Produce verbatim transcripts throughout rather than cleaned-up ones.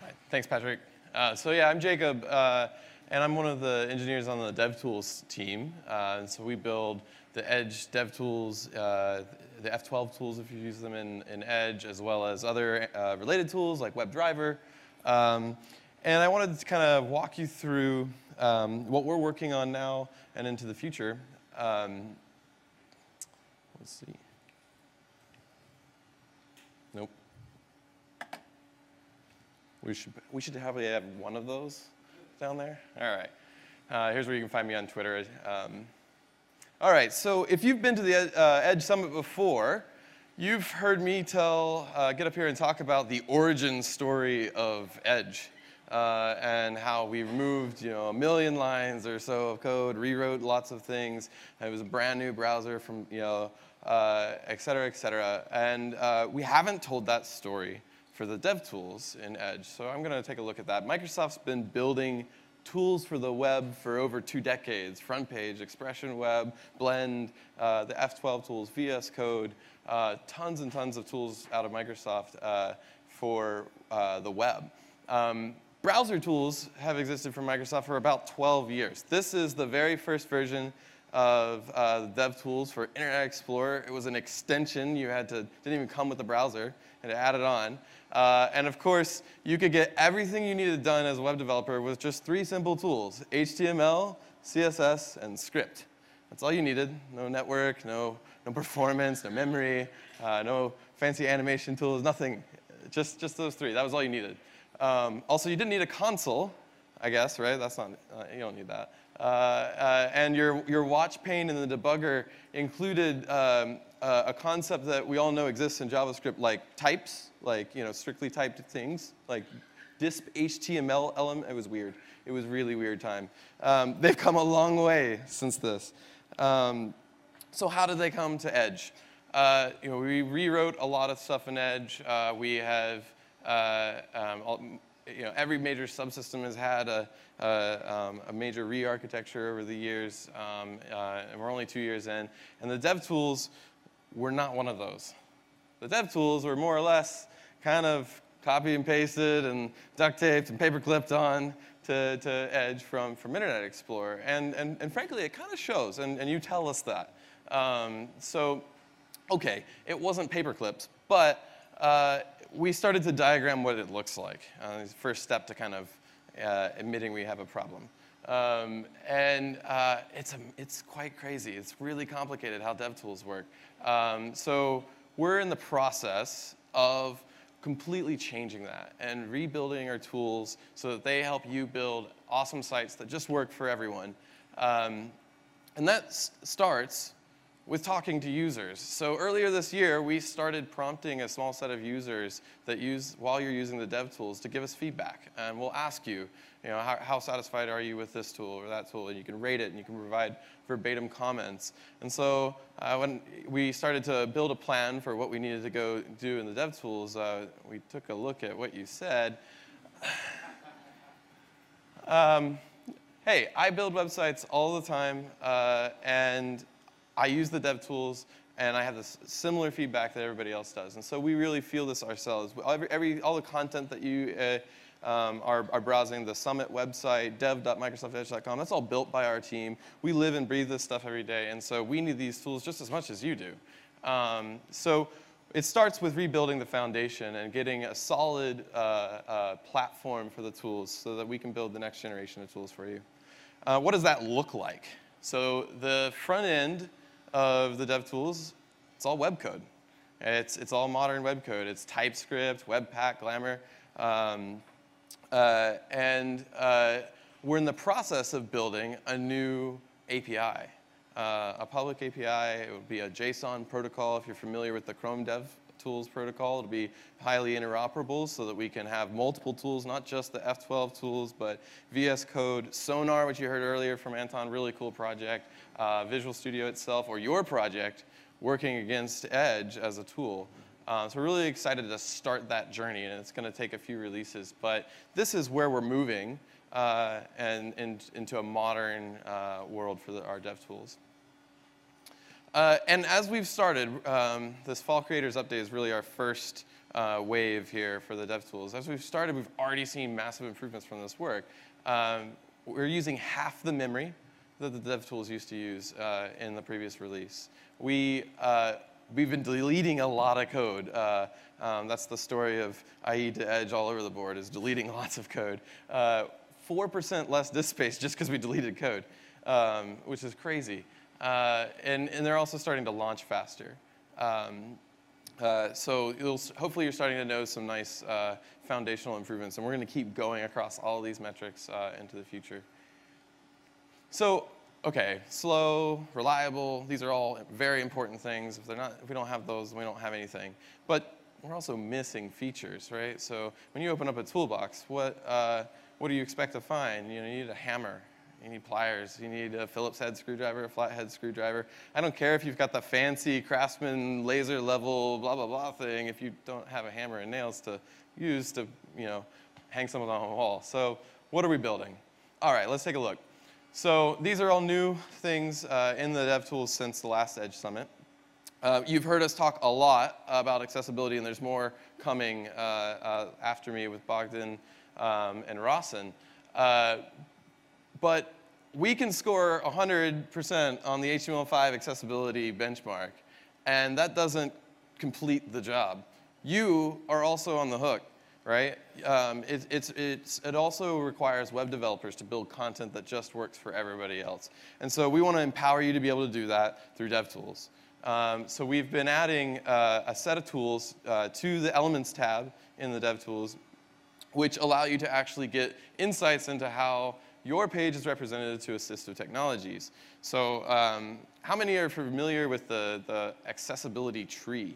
Thanks, Patrick. Uh, so yeah, I'm Jacob, uh, and I'm one of the engineers on the DevTools team. Uh, and so we build the Edge DevTools, uh, the F twelve tools if you use them in, in Edge, as well as other uh, related tools like WebDriver. Um, and I wanted to kind of walk you through um, what we're working on now and into the future. Um, let's see. Nope. We should, we should have, have one of those down there. All right. Uh, here's where you can find me on Twitter. Um, all right. So if you've been to the uh, Edge Summit before, you've heard me tell, uh, get up here and talk about the origin story of Edge uh, and how we removed, you know, a million lines or so of code, rewrote lots of things. It was a brand new browser from, you know, uh, et cetera, et cetera. And uh, we haven't told that story for the DevTools in Edge. So I'm going to take a look at that. Microsoft's been building tools for the web for over two decades. Front page, Expression Web, Blend, uh, the F twelve tools, V S Code, uh, tons and tons of tools out of Microsoft uh, for uh, the web. Um, browser tools have existed from Microsoft for about twelve years. This is the very first version of uh, DevTools for Internet Explorer. It was an extension. You had to, didn't even come with the browser, and to add it on. Uh, and of course, you could get everything you needed done as a web developer with just three simple tools: H T M L, C S S, and script. That's all you needed. No network, no, no performance, no memory, uh, no fancy animation tools, nothing. Just, just those three. That was all you needed. Um, also, you didn't need a console, I guess, right? That's not, uh, you don't need that. Uh, uh, and your, your watch pane in the debugger included um, uh, a concept that we all know exists in JavaScript, like types, like, you know, strictly typed things, like disp H T M L element. It was weird. It was really weird time. Um, they've come a long way since this. Um, so how did they come to Edge? Uh, you know, we rewrote a lot of stuff in Edge. Uh, we have uh, um, all, you know, every major subsystem has had a, a, um, a major re-architecture over the years, um, uh, and we're only two years in. And the DevTools were not one of those. The DevTools were more or less kind of copy and pasted and duct taped and paper clipped on to, to Edge from, from Internet Explorer. And, and, and frankly, it kind of shows, and, and you tell us that. Um, so, okay, it wasn't paper clips, but uh, we started to diagram what it looks like. Uh, it's the first step to kind of uh, admitting we have a problem. Um, and uh, it's, a, it's quite crazy. It's really complicated how DevTools work. Um, so we're in the process of completely changing that and rebuilding our tools so that they help you build awesome sites that just work for everyone. Um, and that s- starts with talking to users. So earlier this year, we started prompting a small set of users that use, while you're using the DevTools, to give us feedback. And we'll ask you, you know, how, how satisfied are you with this tool or that tool? And you can rate it, and you can provide verbatim comments. And so uh, when we started to build a plan for what we needed to go do in the DevTools, uh, we took a look at what you said. um, hey, I build websites all the time, uh, and I use the DevTools, and I have this similar feedback that everybody else does. And so we really feel this ourselves. Every, every, all the content that you uh, um, are, are browsing, the Summit website, dev dot microsoft edge dot com, that's all built by our team. We live and breathe this stuff every day, and so we need these tools just as much as you do. Um, so it starts with rebuilding the foundation and getting a solid uh, uh, platform for the tools so that we can build the next generation of tools for you. Uh, what does that look like? So the front end of the DevTools, it's all web code. It's, it's all modern web code. It's TypeScript, Webpack, Glamour. Um, uh, and uh, we're in the process of building a new A P I. Uh, a public A P I, it would be a JSON protocol. If you're familiar with the Chrome DevTools protocol, it'll be highly interoperable so that we can have multiple tools, not just the F twelve tools, but V S Code, Sonar, which you heard earlier from Anton, really cool project, uh, Visual Studio itself, or your project working against Edge as a tool. Uh, so we're really excited to start that journey, and it's going to take a few releases. But this is where we're moving uh, and, and into a modern uh, world for the, our DevTools. Uh, and as we've started, um, this Fall Creators Update is really our first uh, wave here for the DevTools. As we've started, we've already seen massive improvements from this work. Um, we're using half the memory that the DevTools used to use uh, in the previous release. We, uh, we've been deleting a lot of code. Uh, um, that's the story of I E to Edge all over the board, is deleting lots of code. Uh, four percent less disk space just because we deleted code, um, which is crazy. Uh, and, and they're also starting to launch faster. Um, uh, so you'll, hopefully you're starting to know some nice uh, foundational improvements, and we're going to keep going across all of these metrics uh, into the future. So, okay, slow, reliable, these are all very important things. If they're not, if we don't have those, we don't have anything. But we're also missing features, right? So when you open up a toolbox, what, uh, what do you expect to find? You know, you need a hammer. You need pliers, you need a Phillips head screwdriver, a flathead screwdriver. I don't care if you've got the fancy Craftsman laser level blah, blah, blah thing if you don't have a hammer and nails to use to, you know, hang something on a wall. So what are we building? All right, let's take a look. So these are all new things uh, in the DevTools since the last Edge Summit. Uh, you've heard us talk a lot about accessibility, and there's more coming uh, uh, after me with Bogdan um, and Rawson. Uh, But we can score one hundred percent on the H T M L five accessibility benchmark, and that doesn't complete the job. You are also on the hook, right? Um, it, it's, it's, it also requires web developers to build content that just works for everybody else. And so we want to empower you to be able to do that through DevTools. Um, so we've been adding uh, a set of tools uh, to the Elements tab in the DevTools, which allow you to actually get insights into how your page is represented to assistive technologies. So um, how many are familiar with the, the accessibility tree?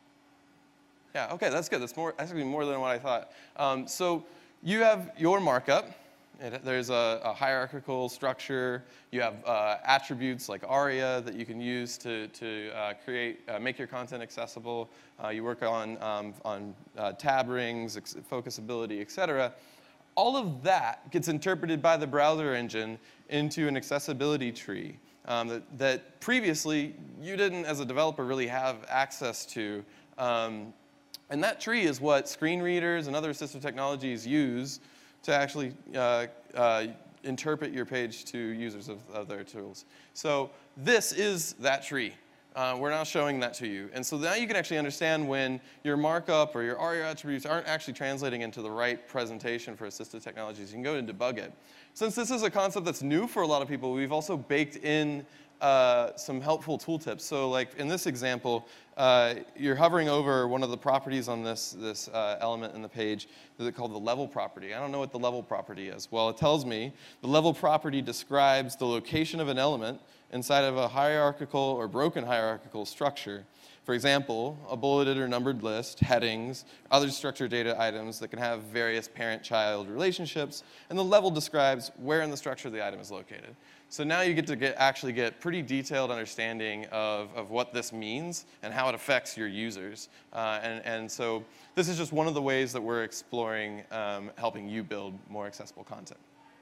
Yeah, okay, that's good. That's more, that's actually more than what I thought. Um, so you have your markup. It, there's a, a hierarchical structure. You have uh, attributes like aria that you can use to, to uh, create, uh, make your content accessible. Uh, you work on, um, on uh, tab rings, focusability, et cetera. All of that gets interpreted by the browser engine into an accessibility tree um, that, that previously you didn't, as a developer, really have access to. Um, and that tree is what screen readers and other assistive technologies use to actually uh, uh, interpret your page to users of, of their tools. So this is that tree. Uh, we're now showing that to you. And so now you can actually understand when your markup or your aria attributes aren't actually translating into the right presentation for assistive technologies. You can go and debug it. Since this is a concept that's new for a lot of people, we've also baked in uh, some helpful tooltips. So like in this example, uh, you're hovering over one of the properties on this, this uh, element in the page that's called the level property. I don't know what the level property is. Well, it tells me the level property describes the location of an element inside of a hierarchical or broken hierarchical structure. For example, a bulleted or numbered list, headings, other structured data items that can have various parent-child relationships, and the level describes where in the structure the item is located. So now you get to get, actually get pretty detailed understanding of, of what this means and how it affects your users. Uh, and, and so this is just one of the ways that we're exploring um, helping you build more accessible content.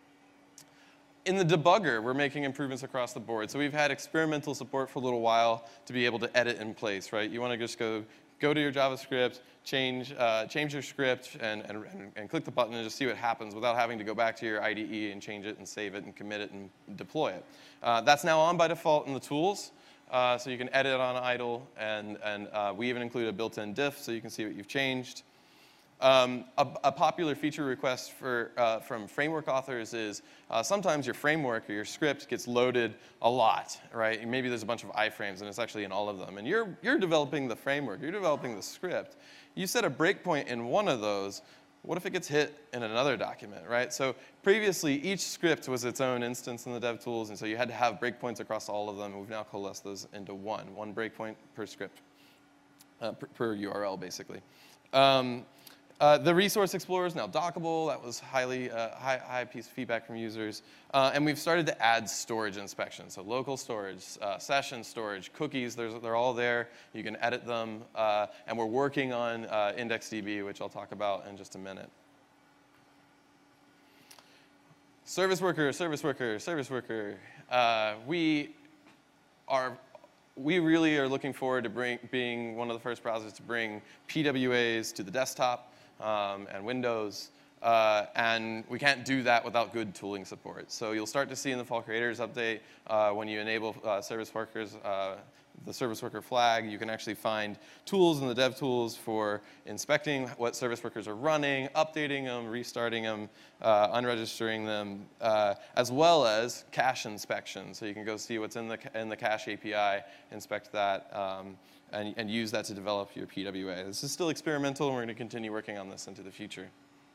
In the debugger, we're making improvements across the board. So we've had experimental support for a little while to be able to edit in place, right? You want to just go, go to your JavaScript, change, uh, change your script, and, and, and click the button and just see what happens without having to go back to your I D E and change it and save it and commit it and deploy it. Uh, that's now on by default in the tools. Uh, so you can edit on idle, and, and uh, we even include a built-in diff so you can see what you've changed. Um, a, a popular feature request for, uh, from framework authors is uh, sometimes your framework or your script gets loaded a lot, right? Maybe there's a bunch of iframes and it's actually in all of them. And you're, you're developing the framework, you're developing the script. You set a breakpoint in one of those, what if it gets hit in another document, right? So previously, each script was its own instance in the DevTools, and so you had to have breakpoints across all of them. We've now coalesced those into one, one breakpoint per script, uh, per, per U R L, basically. Um, Uh, the Resource Explorer is now dockable. That was highly uh, high, high piece of feedback from users. Uh, and we've started to add storage inspection. So local storage, uh, session storage, cookies, there's, they're all there. You can edit them. Uh, and we're working on uh, IndexedDB, which I'll talk about in just a minute. Service worker, service worker, service worker. Uh, we are we really are looking forward to bring, being one of the first browsers to bring P W As to the desktop um, and Windows. Uh, and we can't do that without good tooling support. So you'll start to see in the Fall Creators Update, uh, when you enable uh, service workers, uh, the service worker flag, you can actually find tools in the dev tools for inspecting what service workers are running, updating them, restarting them, uh, unregistering them, uh, as well as cache inspection. So you can go see what's in the, in the cache A P I, inspect that, um, and, and use that to develop your P W A. This is still experimental, and we're going to continue working on this into the future.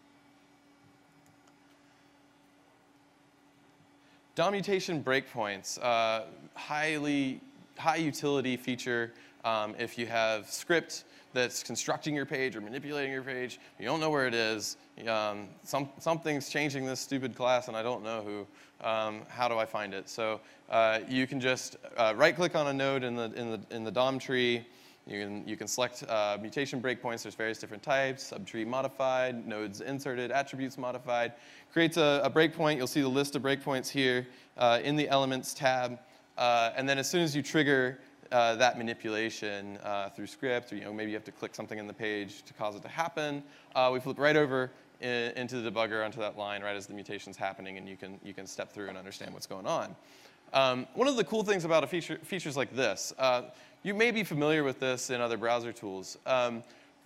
D O M mutation breakpoints, uh, highly high utility feature. Um, if you have script that's constructing your page or manipulating your page, you don't know where it is, um, some, something's changing this stupid class and I don't know who, um, how do I find it? So uh, you can just uh, right click on a node in the, in the, in the D O M tree. You can, you can select uh, mutation breakpoints. There's various different types, subtree modified, nodes inserted, attributes modified. Creates a, a breakpoint. You'll see the list of breakpoints here uh, in the Elements tab. Uh, and then as soon as you trigger uh, that manipulation uh, through script, or you know, maybe you have to click something in the page to cause it to happen, uh, we flip right over in, into the debugger onto that line right as the mutation's happening, and you can, you can step through and understand what's going on. Um, one of the cool things about a feature, features like this, uh, you may be familiar with this in other browser tools. Um,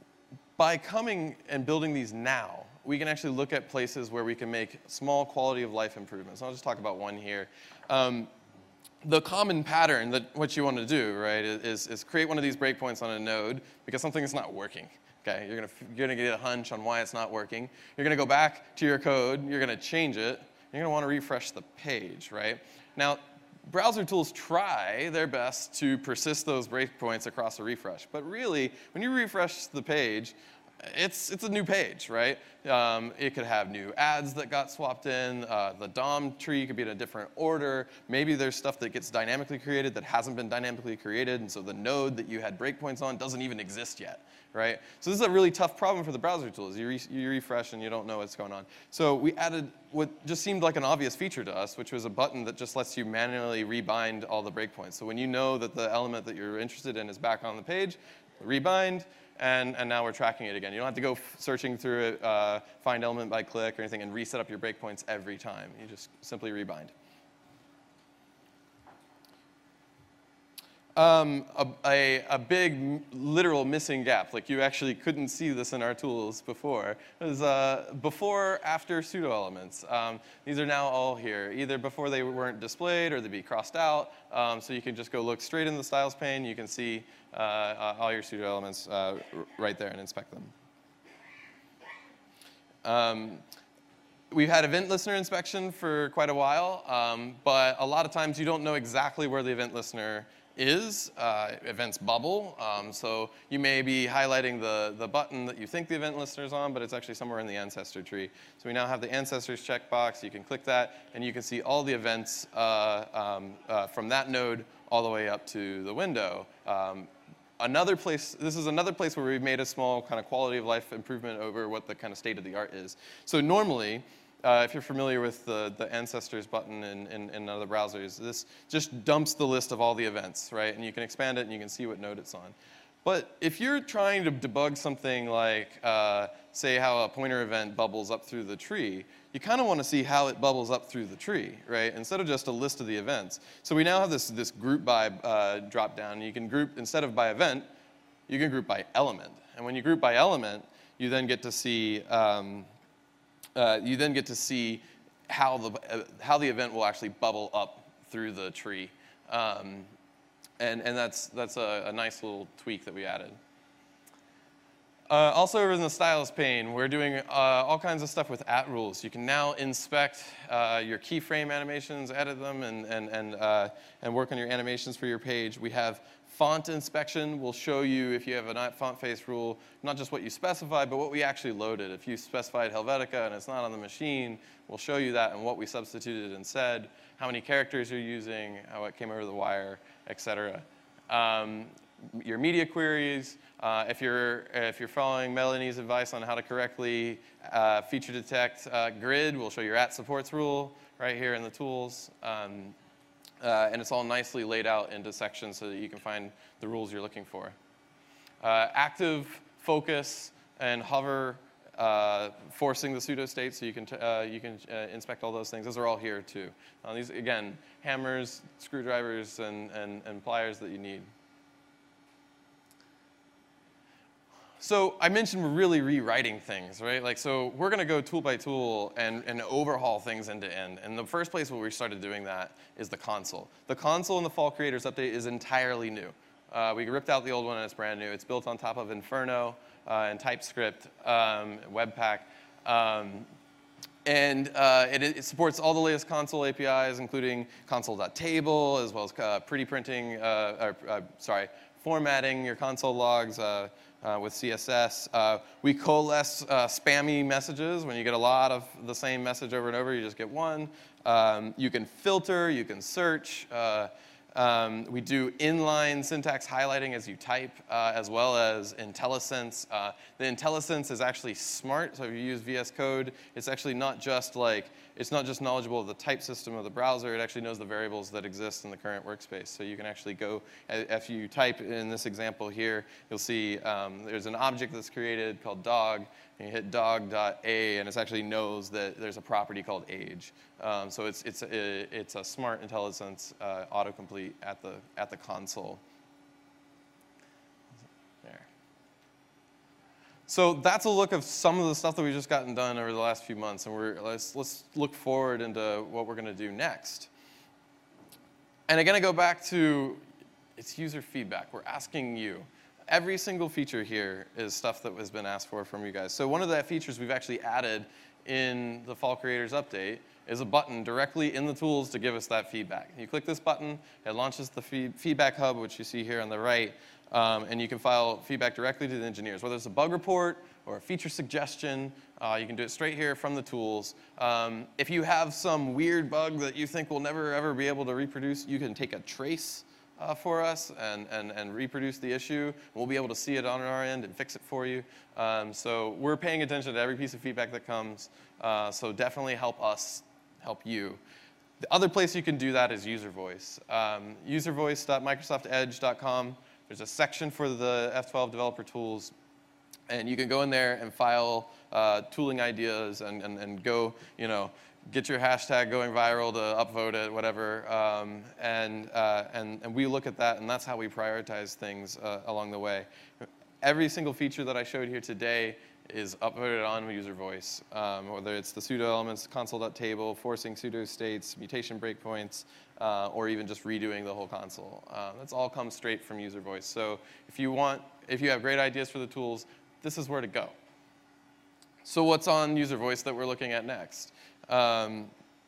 by coming and building these now, we can actually look at places where we can make small quality of life improvements. I'll just talk about one here. Um, the common pattern that what you want to do, right, is, is create one of these breakpoints on a node because something is not working. Okay, you're gonna, you're gonna get a hunch on why it's not working. You're gonna go back to your code, you're gonna change it, you're gonna wanna refresh the page, right? Now, browser tools try their best to persist those breakpoints across a refresh, but really, when you refresh the page, It's, it's a new page, right? Um, it could have new ads that got swapped in. Uh, the D O M tree could be in a different order. Maybe there's stuff that gets dynamically created that hasn't been dynamically created, and so the node that you had breakpoints on doesn't even exist yet, right? So this is a really tough problem for the browser tools. You, re you refresh and you don't know what's going on. So we added what just seemed like an obvious feature to us, which was a button that just lets you manually rebind all the breakpoints. So when you know that the element that you're interested in is back on the page, rebind, And, and now we're tracking it again. You don't have to go f searching through it, uh, find element by click or anything, and reset up your breakpoints every time. You just simply rebind. Um, a, a, a big literal missing gap, like you actually couldn't see this in our tools before, is uh, before, after pseudo elements. Um, these are now all here, either before they weren't displayed or they'd be crossed out. Um, so you can just go look straight in the styles pane. You can see uh, uh, all your pseudo elements uh, right there and inspect them. Um, We've had event listener inspection for quite a while, um, but a lot of times you don't know exactly where the event listener is. Uh, events bubble, um, so you may be highlighting the, the button that you think the event listener is on, but it's actually somewhere in the ancestor tree. So we now have the ancestors checkbox. You can click that, and you can see all the events uh, um, uh, from that node all the way up to the window. Um, Another place, this is another place where we've made a small kind of quality of life improvement over what the kind of state of the art is. So normally, uh, if you're familiar with the, the ancestors button in, in, in other browsers, this just dumps the list of all the events, right? And you can expand it and you can see what node it's on. But if you're trying to debug something like, uh, say, how a pointer event bubbles up through the tree, you kind of want to see how it bubbles up through the tree, right? Instead of just a list of the events. So we now have this, this group by uh, drop down. You can group, instead of by event, you can group by element. And when you group by element, you then get to see, um, uh, you then get to see how the, uh, how the event will actually bubble up through the tree. Um, And, and that's, that's a, a nice little tweak that we added. Uh, also over in the styles pane, we're doing uh, all kinds of stuff with at rules. You can now inspect uh, your keyframe animations, edit them, and, and, and, uh, and work on your animations for your page. We have font inspection. We'll show you if you have a font face rule, not just what you specified, but what we actually loaded. If you specified Helvetica and it's not on the machine, we'll show you that and what we substituted and said, how many characters you're using, how it came over the wire, et cetera. Um, your media queries, uh, if, you're, if you're following Melanie's advice on how to correctly uh, feature detect uh, grid, we'll show your at supports rule right here in the tools. Um, Uh, and it's all nicely laid out into sections so that you can find the rules you're looking for. Uh, active, focus, and hover, uh, forcing the pseudo state so you can, t uh, you can uh, inspect all those things. Those are all here too. Uh, these, again, hammers, screwdrivers, and, and, and pliers that you need. So I mentioned we're really rewriting things, right? Like, so we're going to go tool by tool and, and overhaul things end to end. And the first place where we started doing that is the console. The console in the Fall Creators Update is entirely new. Uh, we ripped out the old one and it's brand new. It's built on top of Inferno uh, and TypeScript, um, Webpack. Um, and uh, it, it supports all the latest console A P Is, including console.table, as well as uh, pretty printing, uh, or, uh, sorry, formatting your console logs, uh, Uh, with C S S. Uh, we coalesce uh, spammy messages. When you get a lot of the same message over and over, you just get one. Um, you can filter, you can search. Uh, um, we do inline syntax highlighting as you type, uh, as well as IntelliSense. Uh, the IntelliSense is actually smart, so if you use V S Code, it's actually not just like, it's not just knowledgeable of the type system of the browser, it actually knows the variables that exist in the current workspace. So you can actually go, if you type in this example here, you'll see um, there's an object that's created called dog, and you hit dog.a, and it actually knows that there's a property called age. Um, so it's, it's, a, it's a smart IntelliSense uh, autocomplete at the, at the console. There. So that's a look of some of the stuff that we've just gotten done over the last few months, and we're, let's, let's look forward into what we're going to do next. And again, I go back to, it's user feedback. We're asking you. Every single feature here is stuff that has been asked for from you guys. So one of the features we've actually added in the Fall Creators Update is a button directly in the tools to give us that feedback. You click this button, it launches the feed feedback hub, which you see here on the right, um, and you can file feedback directly to the engineers. Whether it's a bug report or a feature suggestion, uh, you can do it straight here from the tools. Um, if you have some weird bug that you think we'll never ever be able to reproduce, you can take a trace Uh, for us and, and, and reproduce the issue. We'll be able to see it on our end and fix it for you. Um, so we're paying attention to every piece of feedback that comes. Uh, so definitely help us help you. The other place you can do that is user voice. Um, user voice dot microsoft edge dot com. There's a section for the F twelve developer tools. And you can go in there and file uh, tooling ideas and, and, and go, you know, get your hashtag going viral to upvote it, whatever, um, and, uh, and, and we look at that, and that's how we prioritize things uh, along the way. Every single feature that I showed here today is upvoted on user voice, um, whether it's the pseudo elements, console.table, forcing pseudo states, mutation breakpoints, uh, or even just redoing the whole console. Uh, that's all comes straight from user voice. So if you want, if you have great ideas for the tools, this is where to go. So what's on user voice that we're looking at next? Um,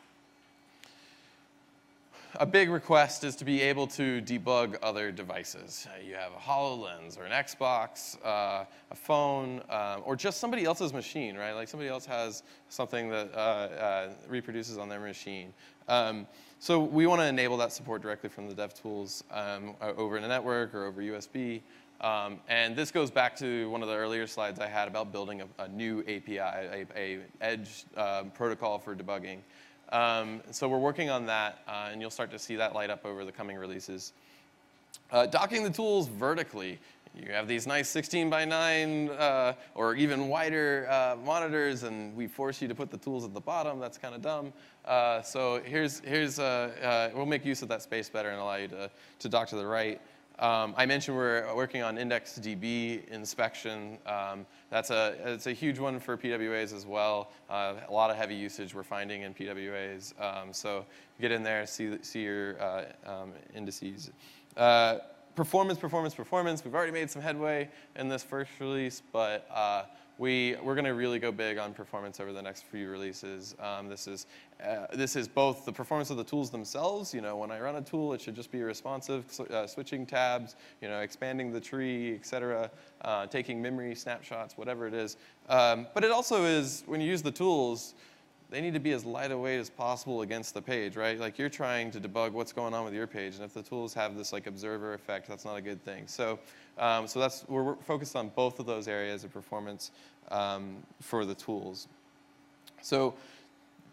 a big request is to be able to debug other devices. Uh, you have a HoloLens or an Xbox, uh, a phone, uh, or just somebody else's machine, right? Like somebody else has something that uh, uh, reproduces on their machine. Um, so we want to enable that support directly from the DevTools um, over in a network or over U S B. Um, and this goes back to one of the earlier slides I had about building a, a new A P I, a, a edge uh, protocol for debugging. Um, so we're working on that, uh, and you'll start to see that light up over the coming releases. Uh, docking the tools vertically. You have these nice sixteen by nine uh, or even wider uh, monitors, and we force you to put the tools at the bottom. That's kind of dumb. Uh, so here's, here's uh, uh, we'll make use of that space better and allow you to, to dock to the right. Um, I mentioned we're working on IndexedDB inspection. Um, that's a, it's a huge one for P W As as well. Uh, a lot of heavy usage we're finding in P W As. Um, so get in there, see, see your uh, um, indices. Uh, performance, performance, performance. We've already made some headway in this first release, but uh, we, we're going to really go big on performance over the next few releases. Um, this is uh, this is both the performance of the tools themselves. You know, when I run a tool, it should just be responsive, uh, switching tabs, you know, expanding the tree, et cetera, uh, taking memory snapshots, whatever it is. Um, but it also is, when you use the tools, they need to be as light a weight as possible against the page, right? Like you're trying to debug what's going on with your page, and if the tools have this like observer effect, that's not a good thing. So, um, so that's we're focused on both of those areas of performance um, for the tools. So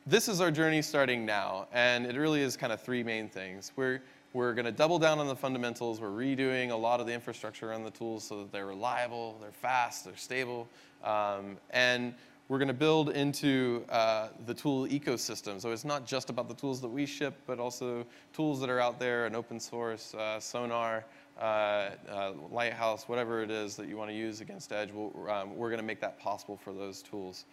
this is our journey starting now, and it really is kind of three main things. We're, we're going to double down on the fundamentals. We're redoing a lot of the infrastructure around the tools so that they're reliable, they're fast, they're stable, um, and we're going to build into uh, the tool ecosystem. So it's not just about the tools that we ship, but also tools that are out there and open source, uh, Sonar, uh, uh, Lighthouse, whatever it is that you want to use against Edge. We'll, um, we're going to make that possible for those tools.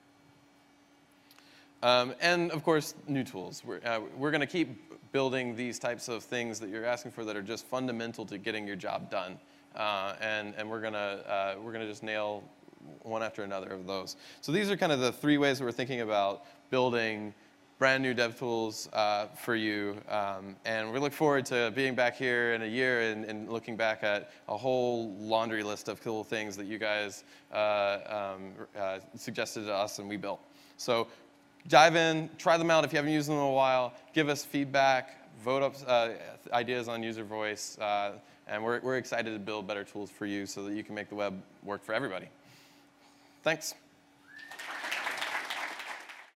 Um, and of course, new tools. We're, uh, we're going to keep building these types of things that you're asking for that are just fundamental to getting your job done. Uh, and, and we're going to uh, we're going to just nail one after another of those. So these are kind of the three ways that we're thinking about building brand new dev tools uh, for you. Um, and we look forward to being back here in a year and, and looking back at a whole laundry list of cool things that you guys uh, um, uh, suggested to us and we built. So dive in, try them out if you haven't used them in a while, give us feedback, vote up uh, ideas on user voice, uh, and we're, we're excited to build better tools for you so that you can make the web work for everybody. Thanks.